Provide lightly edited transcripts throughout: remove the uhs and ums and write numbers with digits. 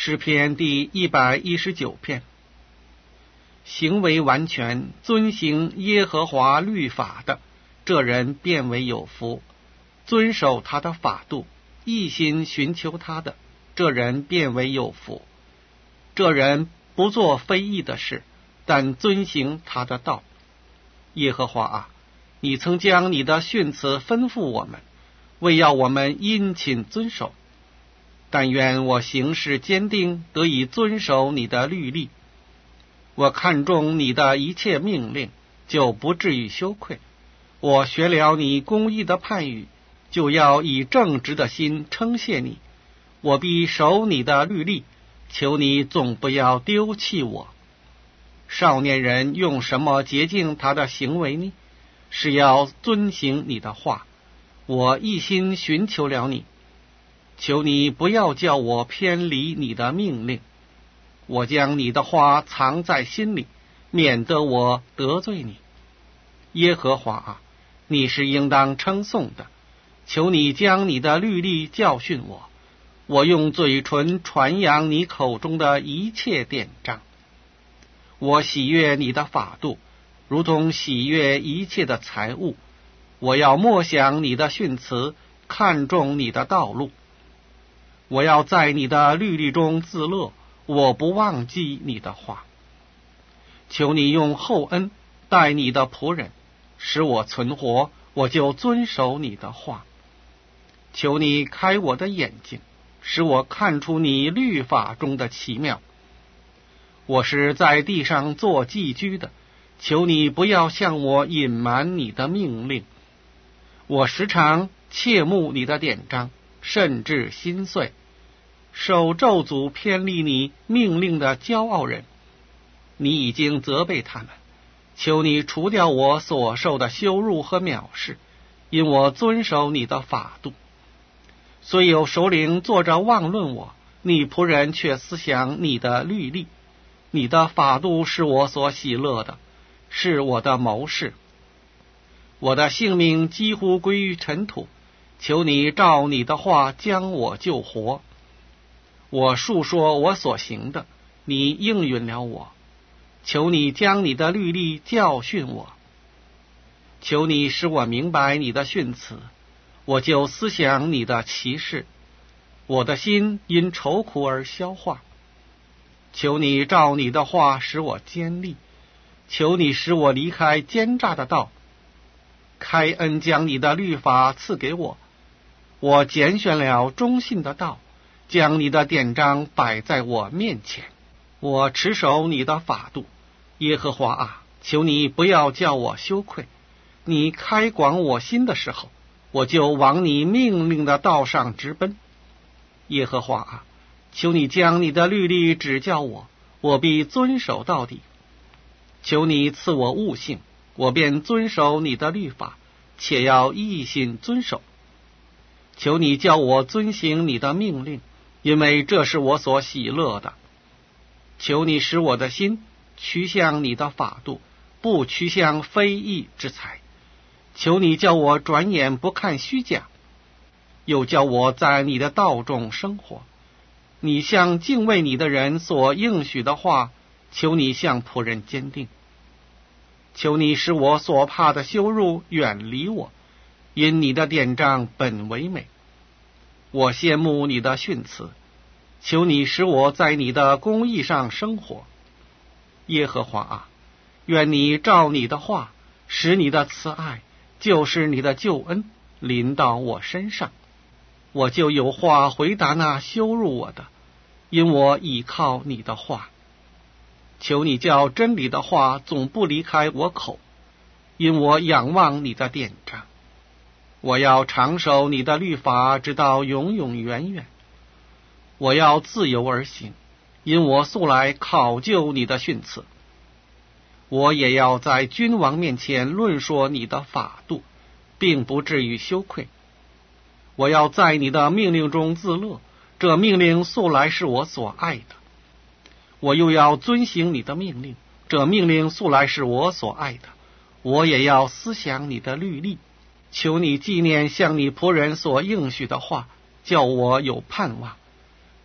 诗篇第119篇。行为完全，遵行耶和华律法的，这人便为有福；遵守他的法度，一心寻求他的，这人便为有福。这人不做非义的事，但遵行他的道。耶和华啊，你曾将你的训词吩咐我们，为要我们殷勤遵守。但愿我行事坚定，得以遵守你的律例。我看重你的一切命令，就不至于羞愧。我学了你公义的判语，就要以正直的心称谢你。我必守你的律例，求你总不要丢弃我。少年人用什么洁净他的行为呢？是要遵行你的话。我一心寻求了你，求你不要叫我偏离你的命令。我将你的话藏在心里，免得我得罪你。耶和华啊，你是应当称颂的，求你将你的律例教训我。我用嘴唇传扬你口中的一切典章。我喜悦你的法度，如同喜悦一切的财物。我要默想你的训词，看重你的道路。我要在你的律例中自乐，我不忘记你的话。求你用厚恩待你的仆人，使我存活，我就遵守你的话。求你开我的眼睛，使我看出你律法中的奇妙。我是在地上做寄居的，求你不要向我隐瞒你的命令。我时常切慕你的典章，甚至心碎。受咒诅偏离你命令的骄傲人，你已经责备他们。求你除掉我所受的羞辱和藐视，因我遵守你的法度。虽有首领坐着妄论我，你仆人却思想你的律例。你的法度是我所喜乐的，是我的谋士。我的性命几乎归于尘土，求你照你的话将我救活。我述说我所行的，你应允了我。求你将你的律例教训我。求你使我明白你的训词，我就思想你的奇事。我的心因愁苦而消化。求你照你的话使我坚立，求你使我离开奸诈的道。开恩将你的律法赐给我，我拣选了忠信的道，将你的典章摆在我面前。我持守你的法度。耶和华啊，求你不要叫我羞愧。你开广我心的时候，我就往你命令的道上直奔。耶和华啊，求你将你的律例指教我，我必遵守到底。求你赐我悟性，我便遵守你的律法，且要一心遵守。求你叫我遵行你的命令，因为这是我所喜乐的。求你使我的心趋向你的法度，不趋向非义之财。求你叫我转眼不看虚假，又叫我在你的道中生活。你向敬畏你的人所应许的话，求你向仆人坚定。求你使我所怕的羞辱远离我，因你的典章本为美。我羡慕你的训词，求你使我在你的公义上生活。耶和华啊，愿你照你的话，使你的慈爱，就是你的救恩，临到我身上。我就有话回答那羞辱我的，因我倚靠你的话。求你叫真理的话总不离开我口，因我仰望你的典章。我要长守你的律法，直到永永远远。我要自由而行，因我素来考究你的训词。我也要在君王面前论说你的法度，并不至于羞愧。我要在你的命令中自乐，这命令素来是我所爱的。我又要遵行你的命令，这命令素来是我所爱的。我也要思想你的律例。求你纪念向你仆人所应许的话，叫我有盼望。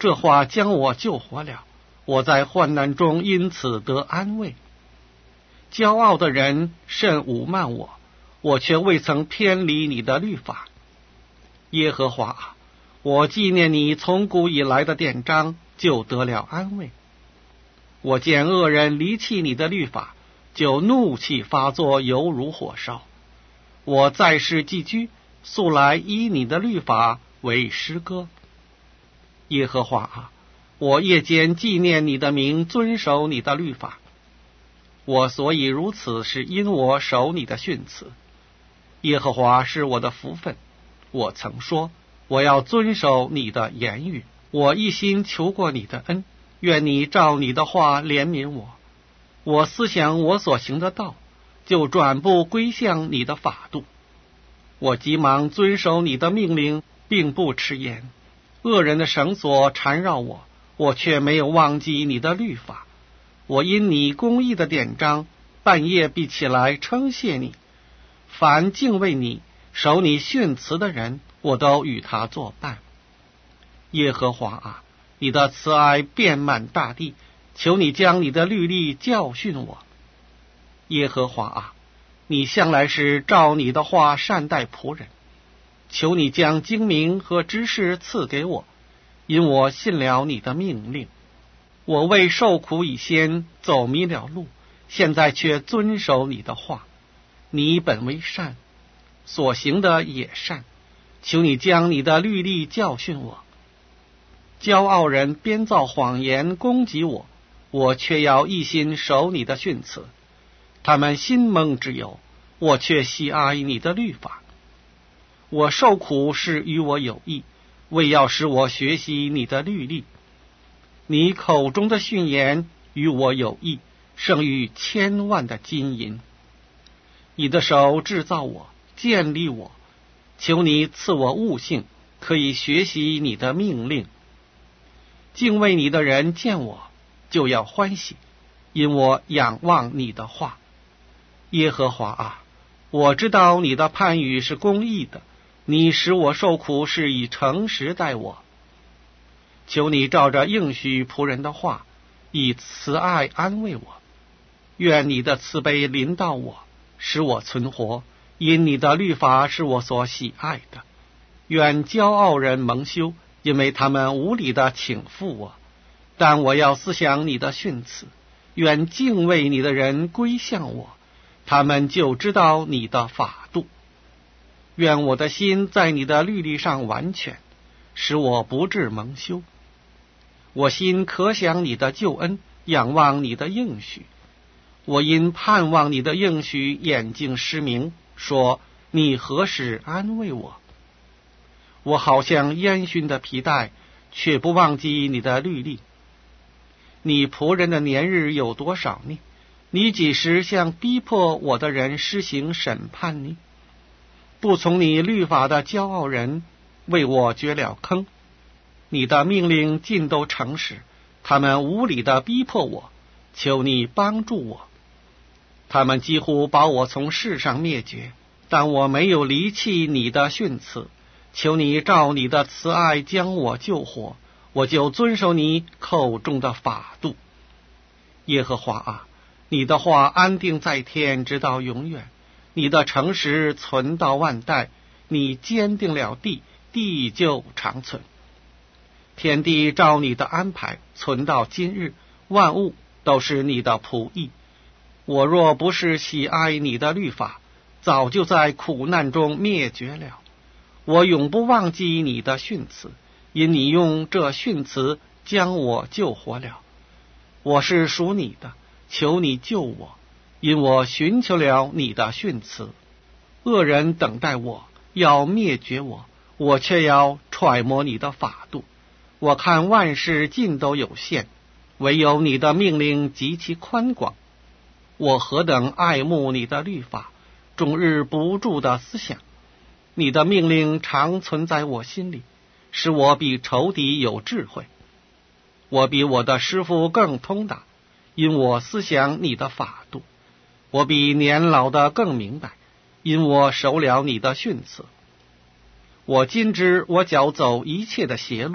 这话将我救活了，我在患难中因此得安慰。骄傲的人甚侮慢我，我却未曾偏离你的律法。耶和华啊，我纪念你从古以来的典章，就得了安慰。我见恶人离弃你的律法，就怒气发作，犹如火烧。我在世寄居，素来依你的律法为诗歌。耶和华啊，我夜间纪念你的名，遵守你的律法。我所以如此，是因我守你的训词。耶和华是我的福分。我曾说，我要遵守你的言语。我一心求过你的恩，愿你照你的话怜悯我。我思想我所行的道，就转步归向你的法度。我急忙遵守你的命令，并不迟延。恶人的绳索缠绕我，我却没有忘记你的律法。我因你公义的典章，半夜必起来称谢你。凡敬畏你、守你训词的人，我都与他作伴。耶和华啊，你的慈爱遍满大地，求你将你的律例教训我。耶和华啊，你向来是照你的话善待仆人，求你将精明和知识赐给我，因我信了你的命令。我为受苦以先走迷了路，现在却遵守你的话。你本为善，所行的也善，求你将你的律例教训我。骄傲人编造谎言攻击我，我却要一心守你的训词。他们心蒙之由，我却喜爱你的律法。我受苦是与我有益，为要使我学习你的律例。你口中的训言与我有益，胜于千万的金银。你的手制造我，建立我，求你赐我悟性，可以学习你的命令。敬畏你的人见我，就要欢喜，因我仰望你的话。耶和华啊，我知道你的判语是公义的，你使我受苦是以诚实待我。求你照着应许仆人的话，以慈爱安慰我。愿你的慈悲临到我，使我存活，因你的律法是我所喜爱的。愿骄傲人蒙羞，因为他们无理地请负我。但我要思想你的训词。愿敬畏你的人归向我，他们就知道你的法度。愿我的心在你的律例上完全，使我不致蒙羞。我心可想你的救恩，仰望你的应许。我因盼望你的应许，眼睛失明，说你何时安慰我？我好像烟熏的皮带，却不忘记你的律例。你仆人的年日有多少呢？你几时向逼迫我的人施行审判呢？不从你律法的骄傲人，为我掘了坑。你的命令尽都诚实，他们无理地逼迫我，求你帮助我。他们几乎把我从世上灭绝，但我没有离弃你的训词。求你照你的慈爱将我救活，我就遵守你口中的法度。耶和华啊，你的话安定在天，直到永远。你的诚实存到万代，你坚定了地，地就长存。天地照你的安排，存到今日，万物都是你的仆役。我若不是喜爱你的律法，早就在苦难中灭绝了。我永不忘记你的训词，因你用这训词将我救活了。我是属你的，求你救我，因我寻求了你的训词。恶人等待我，要灭绝我，我却要揣摩你的法度。我看万事尽都有限，唯有你的命令极其宽广。我何等爱慕你的律法，终日不住的思想。你的命令常存在我心里，使我比仇敌有智慧。我比我的师傅更通达，因我思想你的法度。我比年老的更明白，因我守了你的训词。我今知我脚走一切的邪路，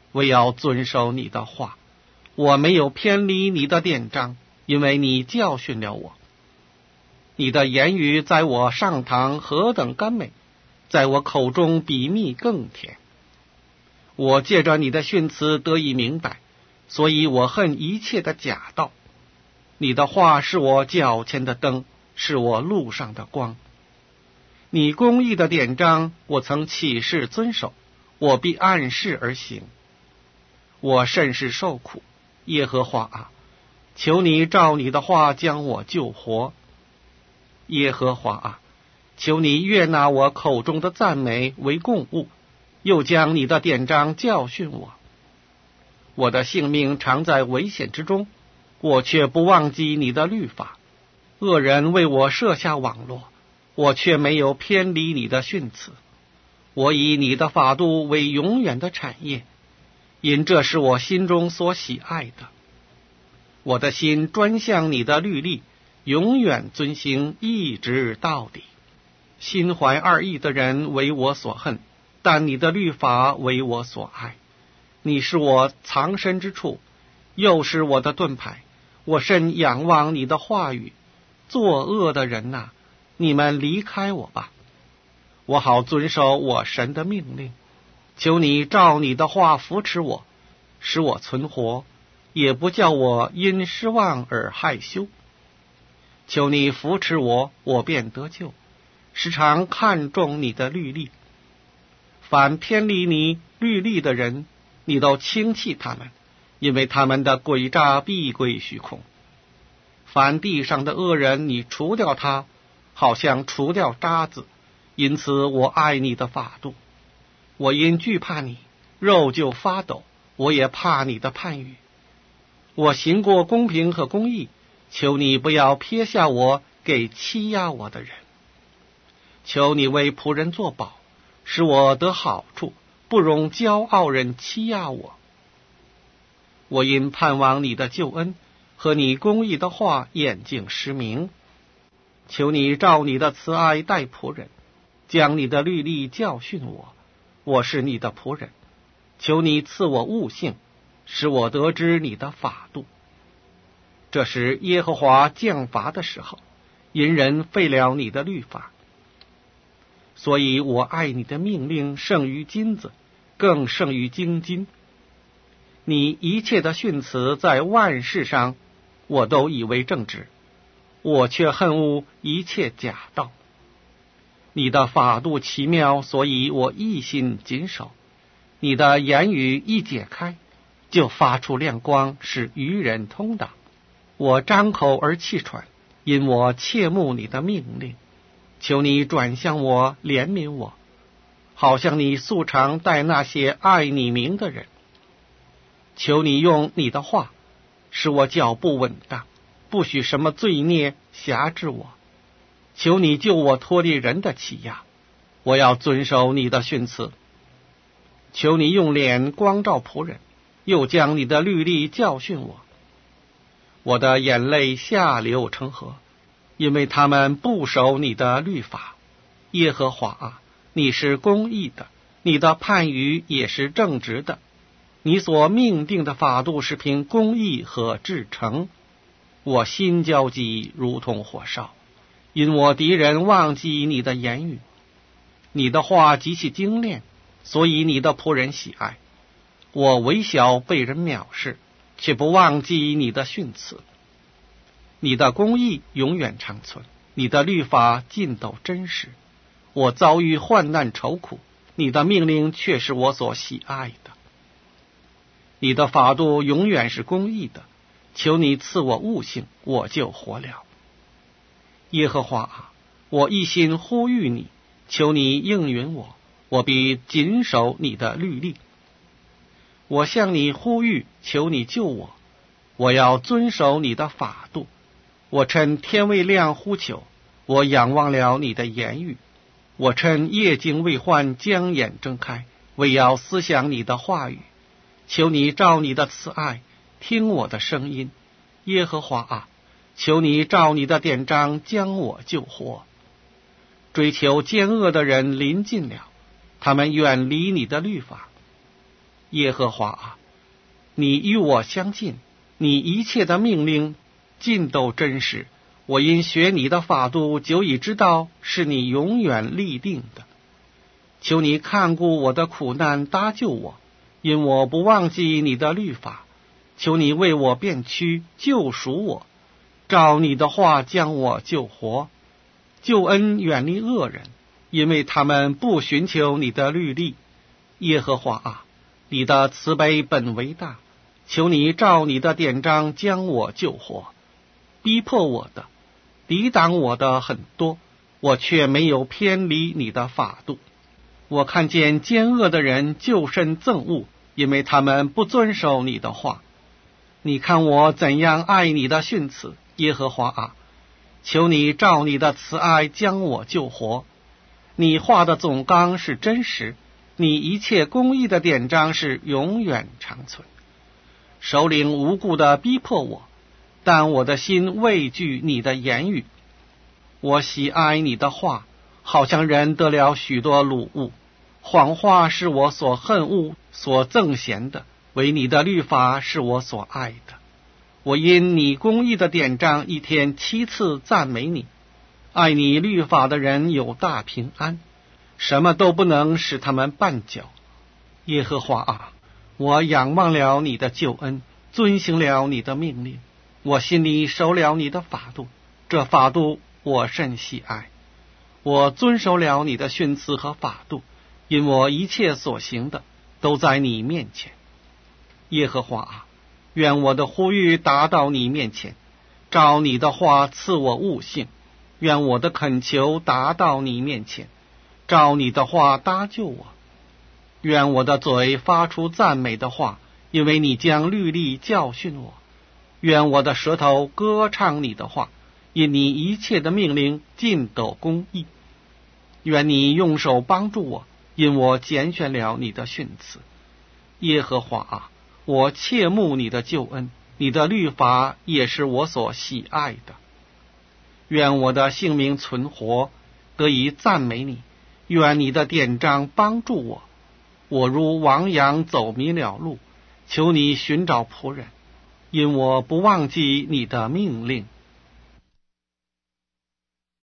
我要遵守你的话。我没有偏离你的典章，因为你教训了我。你的言语在我上膛何等甘美，在我口中比蜜更甜。我借着你的训词得以明白，所以我恨一切的假道。你的话是我脚前的灯，是我路上的光。你公义的典章，我曾起誓遵守，我必按事而行。我甚是受苦，耶和华啊，求你照你的话将我救活。耶和华啊，求你悦纳我口中的赞美为供物，又将你的典章教训我。我的性命常在危险之中，我却不忘记你的律法。恶人为我设下网络，我却没有偏离你的训词。我以你的法度为永远的产业，因这是我心中所喜爱的。我的心专向你的律例，永远遵行，一直到底。心怀二意的人为我所恨，但你的律法为我所爱。你是我藏身之处，又是我的盾牌，我甚仰望你的话语。作恶的人哪，你们离开我吧，我好遵守我神的命令。求你照你的话扶持我，使我存活，也不叫我因失望而害羞。求你扶持我，我便得救，时常看重你的律例。凡偏离你律例的人，你都轻弃他们，因为他们的诡诈必归虚空。凡地上的恶人，你除掉他，好像除掉渣子。因此我爱你的法度。我因惧怕你，肉就发抖，我也怕你的判语。我行过公平和公义，求你不要撇下我给欺压我的人。求你为仆人作保，使我得好处，不容骄傲人欺压我。我因盼望你的救恩和你公义的话，眼睛失明。求你照你的慈爱待仆人，将你的律例教训我。我是你的仆人，求你赐我悟性，使我得知你的法度。这是耶和华降罚的时候，因人废了你的律法。所以我爱你的命令胜于金子，更胜于精金。你一切的训词在万事上，我都以为正直，我却恨恶一切假道。你的法度奇妙，所以我一心谨守。你的言语一解开，就发出亮光，使愚人通达。我张口而气喘，因我切慕你的命令。求你转向我，怜悯我，好像你素常待那些爱你名的人。求你用你的话，使我脚步稳当，不许什么罪孽辖制我。求你救我脱离人的欺压，我要遵守你的训词。求你用脸光照仆人，又将你的律例教训我。我的眼泪下流成河，因为他们不守你的律法。耶和华啊，你是公义的，你的判语也是正直的。你所命定的法度是凭公义和至诚。我心焦急如同火烧，因我敌人忘记你的言语。你的话极其精炼，所以你的仆人喜爱。我微小被人藐视，却不忘记你的训词。你的公义永远长存，你的律法尽都真实。我遭遇患难愁苦，你的命令却是我所喜爱的。你的法度永远是公义的，求你赐我悟性，我就活了。耶和华啊，我一心呼吁你，求你应允我，我必谨守你的律例。我向你呼吁，求你救我，我要遵守你的法度。我趁天未亮呼求，我仰望了你的言语。我趁夜静未换将眼睁开，为要思想你的话语。求你照你的慈爱听我的声音。耶和华啊，求你照你的典章将我救活。追求奸恶的人临近了，他们远离你的律法。 耶和华啊，你与我相近，你一切的命令尽都真实。我因学你的法度，久已知道是你永远立定的。求你看顾我的苦难，搭救我，因我不忘记你的律法。求你为我辩屈，救赎我，照你的话将我救活。救恩远离恶人，因为他们不寻求你的律例。耶和华啊，你的慈悲本为大，求你照你的典章将我救活。逼迫我的，抵挡我的很多，我却没有偏离你的法度。我看见奸恶的人就身憎恶，因为他们不遵守你的话。你看我怎样爱你的训词，耶和华啊，求你照你的慈爱将我救活。你话的总纲是真实，你一切公义的典章是永远长存。首领无故的逼迫我，但我的心畏惧你的言语。我喜爱你的话，好像人得了许多掳物。谎话是我所恨恶、所憎嫌的，唯你的律法是我所爱的。我因你公义的典章一天7次赞美你。爱你律法的人有大平安，什么都不能使他们绊脚。耶和华啊，我仰望了你的救恩，遵行了你的命令。我心里守了你的法度，这法度我甚喜爱。我遵守了你的训词和法度，因我一切所行的都在你面前。耶和华啊，愿我的呼吁达到你面前，照你的话赐我悟性。愿我的恳求达到你面前，照你的话搭救我。愿我的嘴发出赞美的话，因为你将律例教训我。愿我的舌头歌唱你的话，因你一切的命令尽都公义。愿你用手帮助我，因我拣选了你的训词。耶和华啊，我切慕你的救恩，你的律法也是我所喜爱的。愿我的性命存活，得以赞美你。愿你的典章帮助我。我如亡羊走迷了路，求你寻找仆人，因我不忘记你的命令。